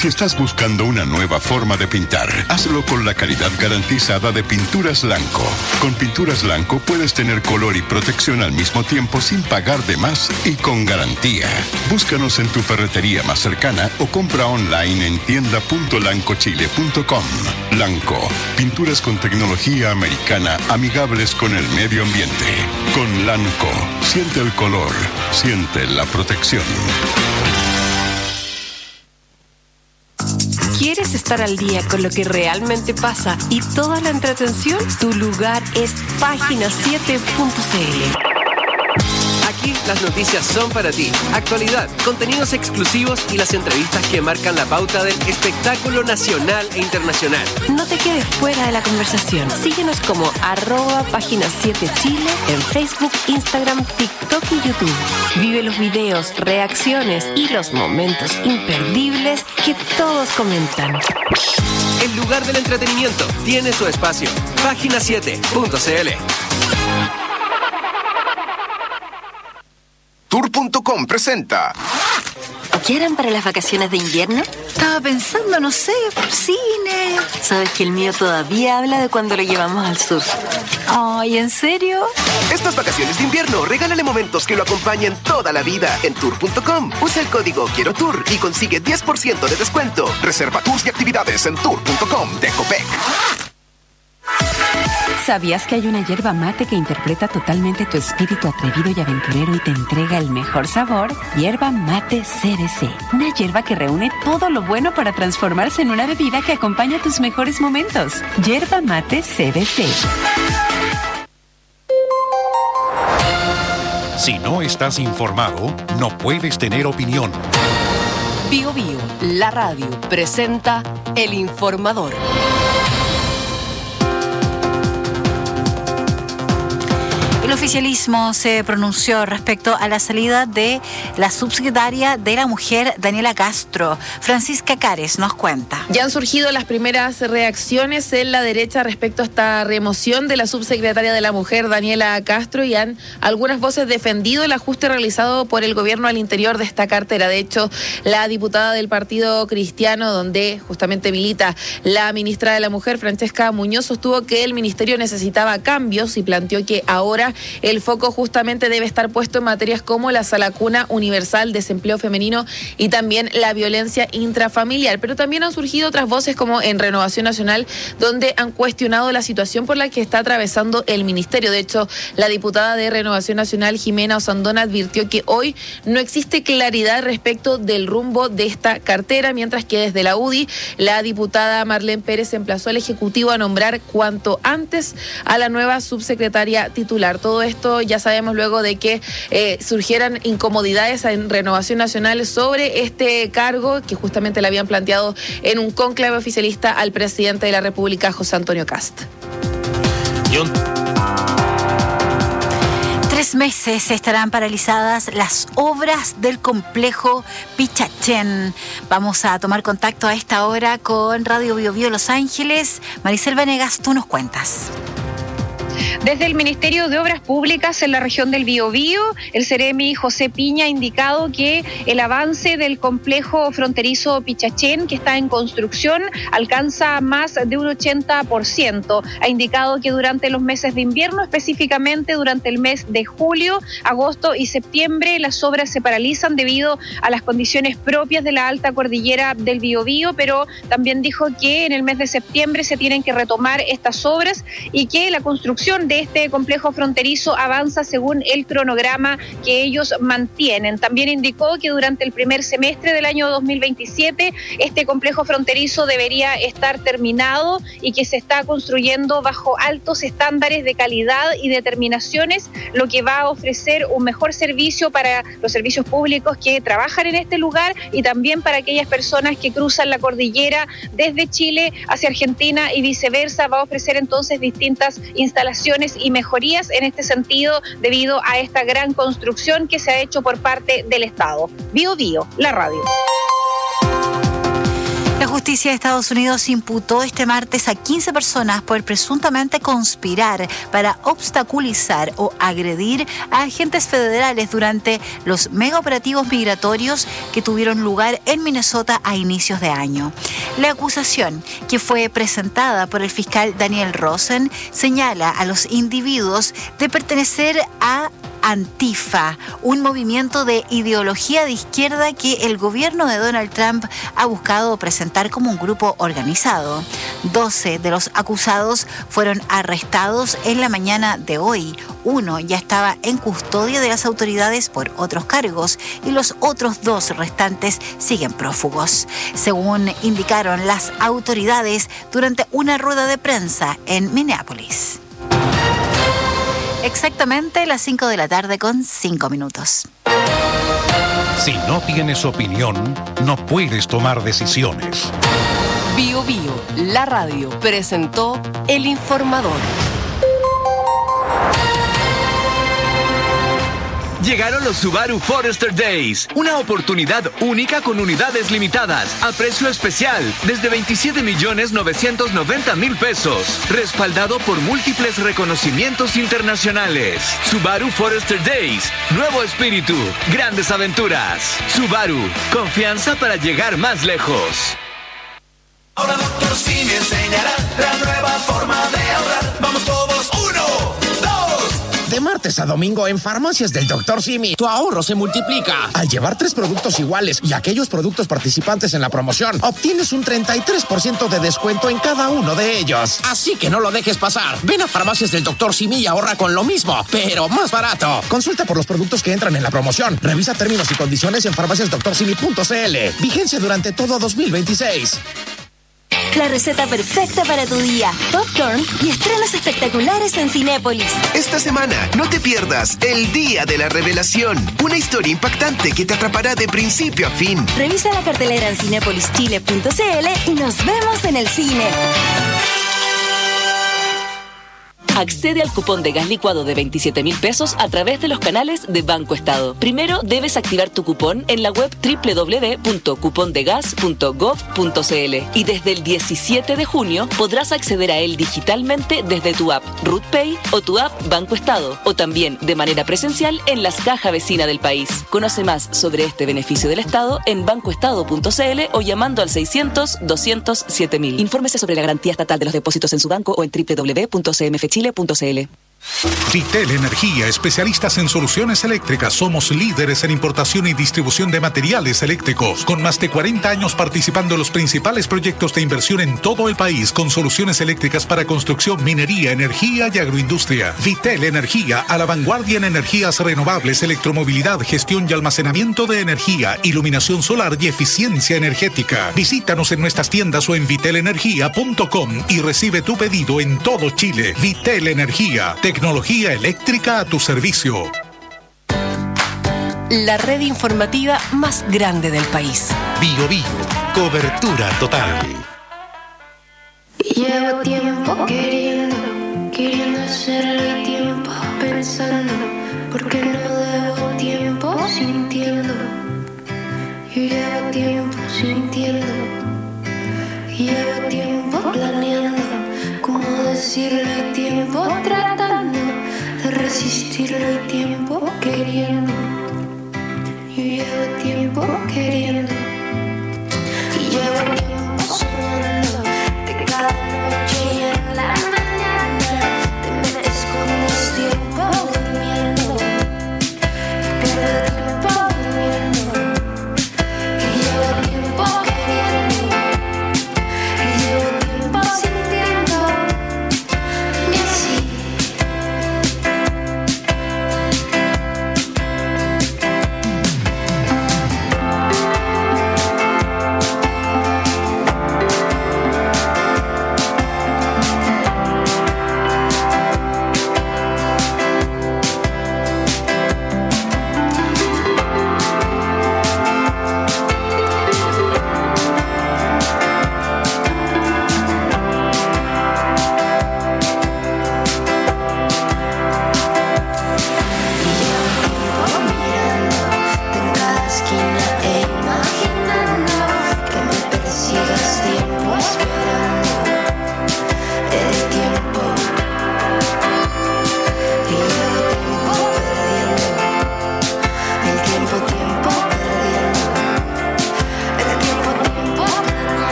Si estás buscando una nueva forma de pintar, hazlo con la calidad garantizada de Pinturas Lanco. Con Pinturas Lanco puedes tener color y protección al mismo tiempo sin pagar de más y con garantía. Búscanos en tu ferretería más cercana o compra online en tienda.lancochile.com. Lanco, pinturas con tecnología americana amigables con el medio ambiente. Con Lanco, siente el color, siente la protección. ¿Quieres estar al día con lo que realmente pasa y toda la entretención? Tu lugar es página7.cl. Aquí las noticias son para ti. Actualidad, contenidos exclusivos y las entrevistas que marcan la pauta del espectáculo nacional e internacional. No te quedes fuera de la conversación. Síguenos como @página7chile en Facebook, Instagram, TikTok y YouTube. Vive los videos, reacciones y los momentos imperdibles que todos comentan. El lugar del entretenimiento tiene su espacio. Página7.cl. Tour.com presenta. ¿Qué harán para las vacaciones de invierno? Estaba pensando, no sé, cine. Sabes que el mío todavía habla de cuando lo llevamos al sur. Ay, ¿en serio? Estas vacaciones de invierno, regálale momentos que lo acompañen toda la vida en Tour.com. Usa el código Quiero Tour y consigue 10% de descuento. Reserva tours y actividades en Tour.com de Copec. ¿Sabías que hay una yerba mate que interpreta totalmente tu espíritu atrevido y aventurero y te entrega el mejor sabor? Yerba Mate CBC. Una yerba que reúne todo lo bueno para transformarse en una bebida que acompaña tus mejores momentos. Yerba Mate CBC. Si no estás informado, no puedes tener opinión. Bio Bio, la radio, presenta El Informador. El oficialismo se pronunció respecto a la salida de la subsecretaria de la Mujer, Daniela Castro. Francisca Cares nos cuenta. Ya han surgido las primeras reacciones en la derecha respecto a esta remoción de la subsecretaria de la Mujer, Daniela Castro, y han algunas voces defendido el ajuste realizado por el gobierno al interior de esta cartera. De hecho, la diputada del Partido Cristiano, donde justamente milita la ministra de la Mujer, Francesca Muñoz, sostuvo que el ministerio necesitaba cambios y planteó que ahora el foco justamente debe estar puesto en materias como la sala cuna universal, desempleo femenino y también la violencia intrafamiliar. Pero también han surgido otras voces como en Renovación Nacional, donde han cuestionado la situación por la que está atravesando el ministerio. De hecho, la diputada de Renovación Nacional, Jimena Osandona, advirtió que hoy no existe claridad respecto del rumbo de esta cartera, mientras que desde la UDI, la diputada Marlene Pérez emplazó al Ejecutivo a nombrar cuanto antes a la nueva subsecretaria titular. Todo esto ya sabemos luego de que surgieran incomodidades en Renovación Nacional sobre este cargo que justamente le habían planteado en un cónclave oficialista al presidente de la República, José Antonio Kast. 3 meses estarán paralizadas las obras del complejo Pichachén. Vamos a tomar contacto a esta hora con Radio Bio Bio Los Ángeles. Maricel Vanegas, tú nos cuentas. Desde el Ministerio de Obras Públicas en la región del Biobío, el Seremi José Piña ha indicado que el avance del complejo fronterizo Pichachén, que está en construcción, alcanza más de un 80%. Ha indicado que durante los meses de invierno, específicamente durante el mes de julio, agosto y septiembre, las obras se paralizan debido a las condiciones propias de la alta cordillera del Biobío, pero también dijo que en el mes de septiembre se tienen que retomar estas obras y que la construcción de este complejo fronterizo avanza según el cronograma que ellos mantienen. También indicó que durante el primer semestre del año 2027 este complejo fronterizo debería estar terminado y que se está construyendo bajo altos estándares de calidad y determinaciones, lo que va a ofrecer un mejor servicio para los servicios públicos que trabajan en este lugar y también para aquellas personas que cruzan la cordillera desde Chile hacia Argentina y viceversa. Va a ofrecer entonces distintas instalaciones y mejorías en este sentido debido a esta gran construcción que se ha hecho por parte del Estado. Bio Bio, la radio. La justicia de Estados Unidos imputó este martes a 15 personas por presuntamente conspirar para obstaculizar o agredir a agentes federales durante los megaoperativos migratorios que tuvieron lugar en Minnesota a inicios de año. La acusación, que fue presentada por el fiscal Daniel Rosen, señala a los individuos de pertenecer a Antifa, un movimiento de ideología de izquierda que el gobierno de Donald Trump ha buscado presentar como un grupo organizado. 12 de los acusados fueron arrestados en la mañana de hoy. Uno ya estaba en custodia de las autoridades por otros cargos y los otros 2 restantes siguen prófugos, según indicaron las autoridades durante una rueda de prensa en Minneapolis. Exactamente las 5 de la tarde con 5 minutos. Si no tienes opinión, no puedes tomar decisiones. Bio Bio, la radio, presentó El Informador. Llegaron los Subaru Forester Days, una oportunidad única con unidades limitadas, a precio especial, desde 27.990.000 pesos, respaldado por múltiples reconocimientos internacionales. Subaru Forester Days, nuevo espíritu, grandes aventuras. Subaru, confianza para llegar más lejos. Ahora Dr. Simi enseñará la nueva forma de ahorrar. Vamos todos, 1, 2. De martes a domingo en Farmacias del Dr. Simi, tu ahorro se multiplica. Al llevar 3 productos iguales y aquellos productos participantes en la promoción, obtienes un 33% de descuento en cada uno de ellos. Así que no lo dejes pasar. Ven a Farmacias del Dr. Simi y ahorra con lo mismo, pero más barato. Consulta por los productos que entran en la promoción. Revisa términos y condiciones en farmaciasdoctorsimi.cl. Vigencia durante todo 2026. La receta perfecta para tu día. Popcorn y estrenos espectaculares en Cinépolis. Esta semana no te pierdas El Día de la Revelación. Una historia impactante que te atrapará de principio a fin. Revisa la cartelera en cinepolischile.cl y nos vemos en el cine. Accede al cupón de gas licuado de 27.000 pesos a través de los canales de Banco Estado. Primero debes activar tu cupón en la web www.cupondegas.gov.cl y desde el 17 de junio podrás acceder a él digitalmente desde tu app RutPay o tu app Banco Estado, o también de manera presencial en las cajas vecinas del país. Conoce más sobre este beneficio del Estado en bancoestado.cl o llamando al 600-200-7000. Infórmese sobre la garantía estatal de los depósitos en su banco o en www.cmfchile.cl. Vitel Energía, especialistas en soluciones eléctricas. Somos líderes en importación y distribución de materiales eléctricos, con más de 40 años participando en los principales proyectos de inversión en todo el país, con soluciones eléctricas para construcción, minería, energía y agroindustria. Vitel Energía, a la vanguardia en energías renovables, electromovilidad, gestión y almacenamiento de energía, iluminación solar y eficiencia energética. Visítanos en nuestras tiendas o en vitelenergia.com y recibe tu pedido en todo Chile. Vitel Energía, tecnología eléctrica a tu servicio. La red informativa más grande del país. Bio Bio, cobertura total. Llevo tiempo queriendo hacerlo y tiempo pensando, porque no debo tiempo sintiendo. Yo llevo tiempo sintiendo, llevo tiempo planeando cómo decirlo y tiempo tratando de resistirlo y tiempo queriendo. Yo llevo tiempo queriendo y llevo tiempo soñando de cada noche y en la mañana te me escondes tiempo durmiendo, pierdo tiempo durmiendo y llevo tiempo queriendo y llevo tiempo sintiendo y así.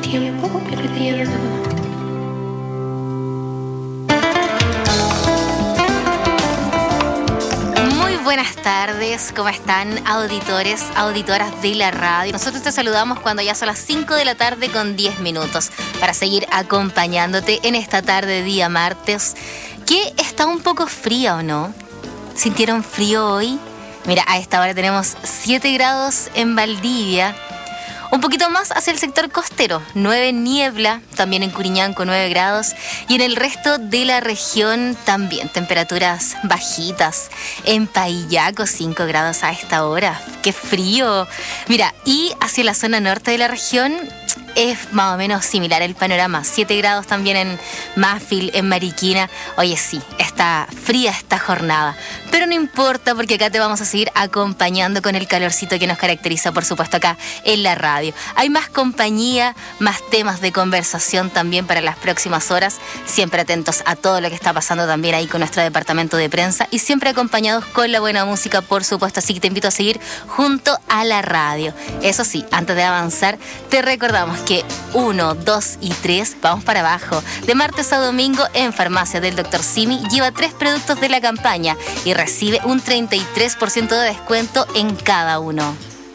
tiempo perdiendo. Buenas tardes, ¿cómo están auditores, auditoras de la radio? Nosotros te saludamos cuando ya son las 5 de la tarde con 10 minutos para seguir acompañándote en esta tarde día martes, que está un poco fría, ¿o no? ¿Sintieron frío hoy? Mira, a esta hora tenemos 7 grados en Valdivia, un poquito más hacia el sector costero, 9 niebla, también en Curiñanco 9 grados, y en el resto de la región también temperaturas bajitas. En Paillaco 5 grados a esta hora, ¡qué frío! Mira, y hacia la zona norte de la región es más o menos similar el panorama, 7 grados también en Mafil, en Mariquina. Oye, sí, está fría esta jornada, pero no importa porque acá te vamos a seguir acompañando con el calorcito que nos caracteriza, por supuesto, acá en la radio. Hay más compañía, más temas de conversación también para las próximas horas, siempre atentos a todo lo que está pasando también ahí con nuestro departamento de prensa y siempre acompañados con la buena música, por supuesto, así que te invito a seguir junto a la radio. Eso sí, antes de avanzar, te recordamos que 1, 2 y 3 vamos para abajo. De martes a domingo en Farmacia del Dr. Simi lleva 3 productos de la campaña y recibe un 33% de descuento en cada uno.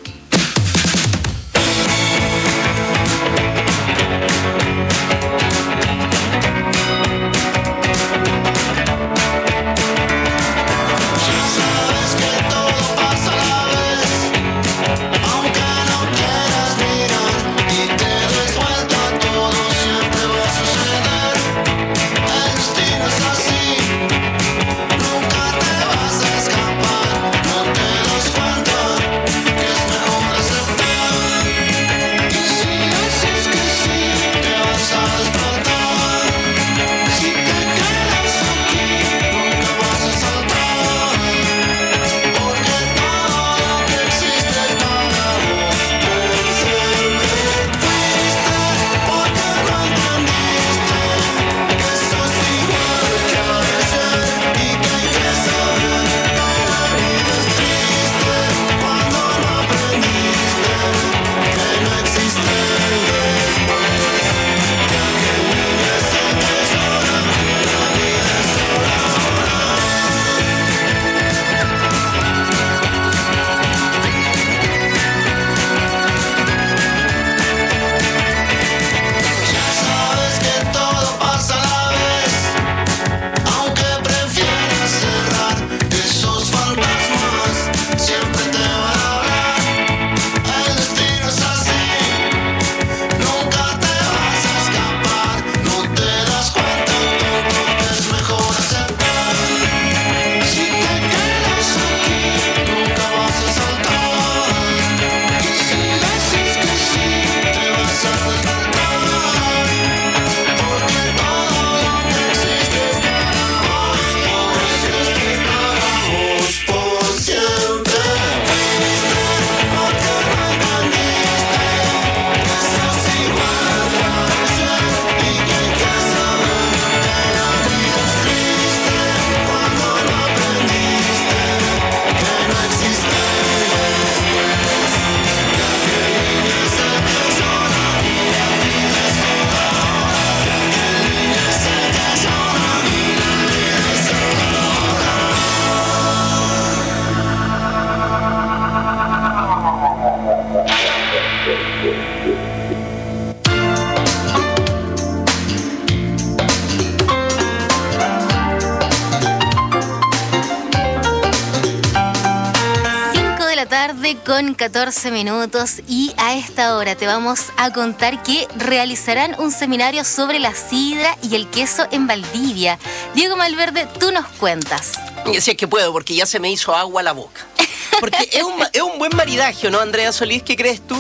Con 14 minutos y a esta hora te vamos a contar que realizarán un seminario sobre la sidra y el queso en Valdivia. Diego Malverde, tú nos cuentas. Y si es que puedo, porque ya se me hizo agua la boca. Porque es un buen maridaje, ¿no, Andrea Solís? ¿Qué crees tú?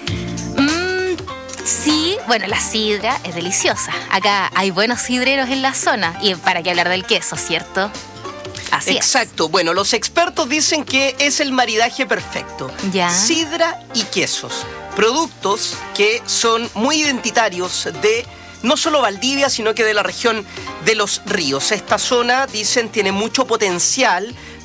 Sí, bueno, la sidra es deliciosa. Acá hay buenos sidreros en la zona. Y para qué hablar del queso, ¿cierto? Así Exacto. Es. Bueno, los expertos dicen que es el maridaje perfecto. Ya. Sidra y quesos. Productos que son muy identitarios de no solo Valdivia, sino que de la región de los ríos. Esta zona, dicen, tiene mucho potencial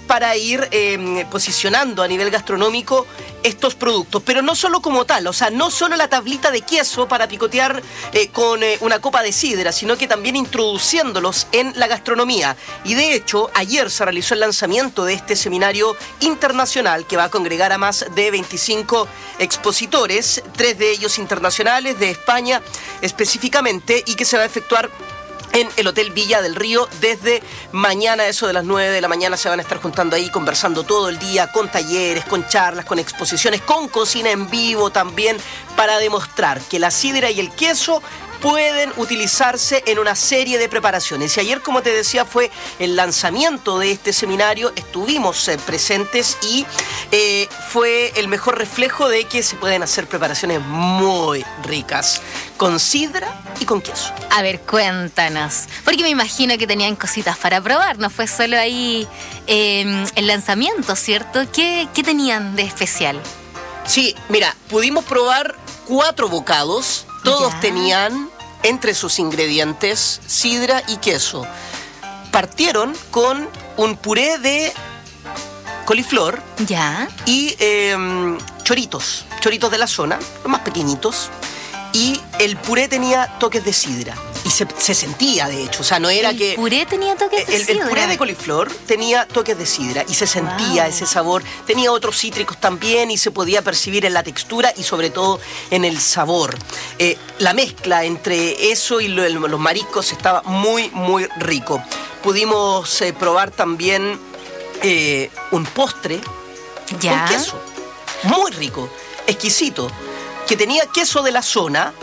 para ir posicionando a nivel gastronómico estos productos, pero no solo como tal, o sea, no solo la tablita de queso para picotear con una copa de sidra, sino que también introduciéndolos en la gastronomía. Y de hecho, ayer se realizó el lanzamiento de este seminario internacional que va a congregar a más de 25 expositores, 3 de ellos internacionales, de España específicamente, y que se va a efectuar en el Hotel Villa del Río desde mañana, eso de las 9 de la mañana. Se van a estar juntando ahí, conversando todo el día, con talleres, con charlas, con exposiciones, con cocina en vivo también, para demostrar que la sidra y el queso pueden utilizarse en una serie de preparaciones. Y ayer, como te decía, fue el lanzamiento de este seminario, estuvimos presentes y fue el mejor reflejo de que se pueden hacer preparaciones muy ricas con sidra y con queso. A ver, cuéntanos, porque me imagino que tenían cositas para probar, no fue solo ahí el lanzamiento, ¿cierto? ¿Qué tenían de especial? Sí, mira, pudimos probar 4 bocados, todos tenían entre sus ingredientes sidra y queso. Partieron con un puré de coliflor y choritos de la zona, los más pequeñitos, y el puré tenía toques de sidra. Y se sentía, de hecho, o sea, no era que... ¿El puré tenía toques de sidra? El puré de coliflor tenía toques de sidra y se sentía ese sabor. Tenía otros cítricos también y se podía percibir en la textura y sobre todo en el sabor. La mezcla entre eso y los mariscos estaba muy, muy rico. Pudimos probar también un postre con queso. Muy rico, exquisito, que tenía queso de la zona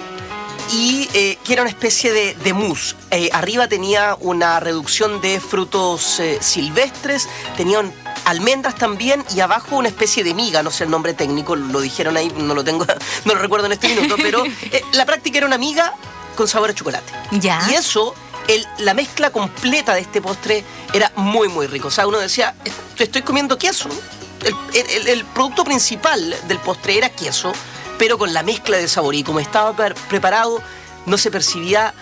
y que era una especie de mousse. Arriba tenía una reducción de frutos silvestres, tenían almendras también y abajo una especie de miga, no sé el nombre técnico, lo dijeron ahí, no lo recuerdo en este minuto, pero la práctica era una miga con sabor a chocolate. Y eso, la mezcla completa de este postre era muy, muy rico. O sea, uno decía, estoy comiendo queso. El producto principal del postre era queso, pero con la mezcla de sabor, y como estaba preparado, no se percibía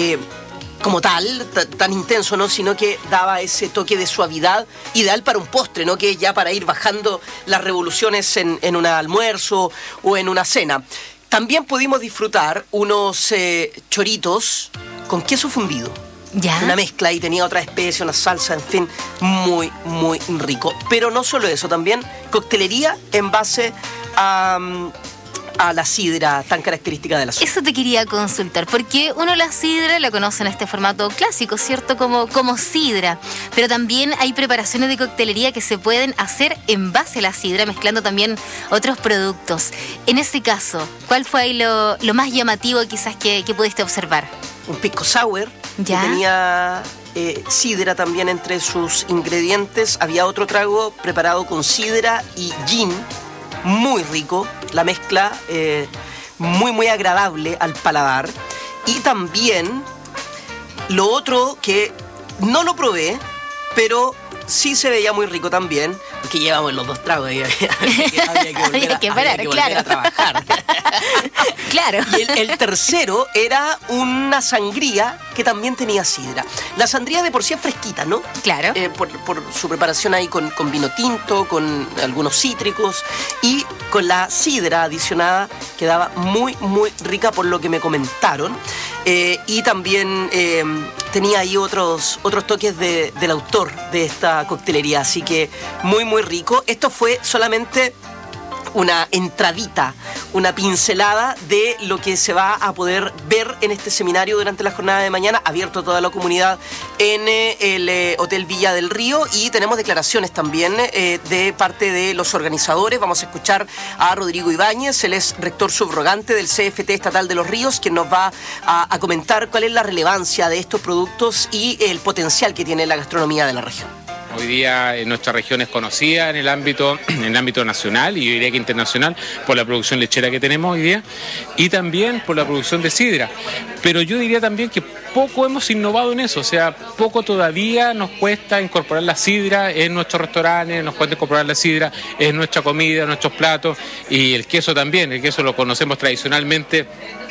como tal, tan intenso, ¿no? Sino que daba ese toque de suavidad ideal para un postre, ¿no? Que es ya para ir bajando las revoluciones en un almuerzo o en una cena. También pudimos disfrutar unos choritos con queso fundido. Una mezcla, y tenía otra especie, una salsa, en fin, muy, muy rico. Pero no solo eso, también coctelería en base a la sidra tan característica de la zona. Eso te quería consultar, porque uno la sidra la conoce en este formato clásico, ¿cierto? Como sidra, pero también hay preparaciones de coctelería que se pueden hacer en base a la sidra, mezclando también otros productos. En ese caso, ¿cuál fue ahí lo más llamativo quizás que pudiste observar? Un pisco sour que tenía sidra también entre sus ingredientes. Había otro trago preparado con sidra y gin, muy rico, la mezcla muy, muy agradable al paladar. Y también lo otro que no lo probé, pero sí se veía muy rico también, porque llevamos los 2 tragos y había que volver a trabajar. Claro. Y el tercero era una sangría que también tenía sidra. La sangría de por sí es fresquita, ¿no? Claro. Por su preparación ahí con vino tinto, con algunos cítricos, y con la sidra adicionada quedaba muy, muy rica por lo que me comentaron. Y también tenía ahí otros toques del autor de esta coctelería, así que muy, muy rico. Esto fue solamente una entradita, una pincelada de lo que se va a poder ver en este seminario durante la jornada de mañana, abierto a toda la comunidad en el Hotel Villa del Río. Y tenemos declaraciones también de parte de los organizadores. Vamos a escuchar a Rodrigo Ibáñez, él es rector subrogante del CFT Estatal de los Ríos, quien nos va a comentar cuál es la relevancia de estos productos y el potencial que tiene la gastronomía de la región. Hoy día nuestra región es conocida en el ámbito nacional, y yo diría que internacional, por la producción lechera que tenemos hoy día y también por la producción de sidra. Pero yo diría también que poco hemos innovado en eso, o sea, poco todavía nos cuesta incorporar la sidra en nuestros restaurantes, nos cuesta incorporar la sidra en nuestra comida, en nuestros platos, y el queso también. El queso lo conocemos tradicionalmente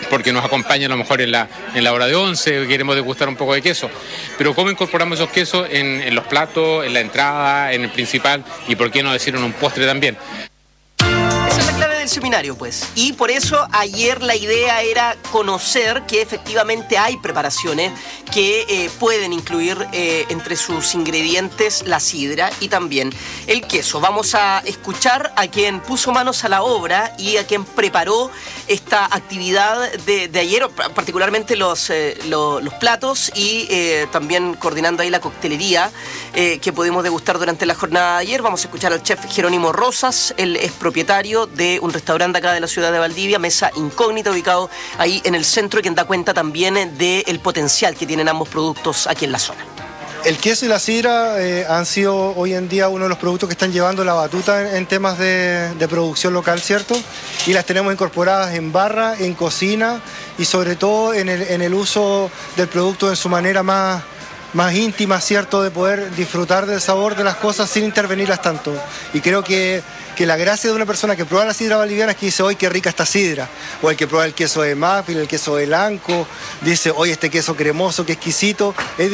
porque nos acompaña a lo mejor en la hora de 11, queremos degustar un poco de queso. Pero ¿cómo incorporamos esos quesos en los platos, en la entrada, en el principal y por qué no decir en un postre también? Esa es la clave del seminario, pues. Y por eso ayer la idea era conocer que efectivamente hay preparaciones que pueden incluir entre sus ingredientes la sidra y también el queso. Vamos a escuchar a quien puso manos a la obra y a quien preparó esta actividad de ayer, particularmente los platos y también coordinando ahí la coctelería que pudimos degustar durante la jornada de ayer. Vamos a escuchar al chef Jerónimo Rosas. Él es propietario de un restaurante acá de la ciudad de Valdivia, Mesa Incógnita, ubicado ahí en el centro, y quien da cuenta también del potencial que tienen ambos productos aquí en la zona. El queso y la sidra han sido hoy en día uno de los productos que están llevando la batuta en temas de producción local, ¿cierto? Y las tenemos incorporadas en barra, en cocina y sobre todo en el uso del producto en su manera más íntima, ¿cierto? De poder disfrutar del sabor de las cosas sin intervenirlas tanto. Y creo que la gracia de una persona que prueba la sidra valdiviana es que dice, ¡oye, qué rica esta sidra! O el que prueba el queso de Mafil, el queso de Lanco, dice, ¡oye, este queso cremoso, qué exquisito!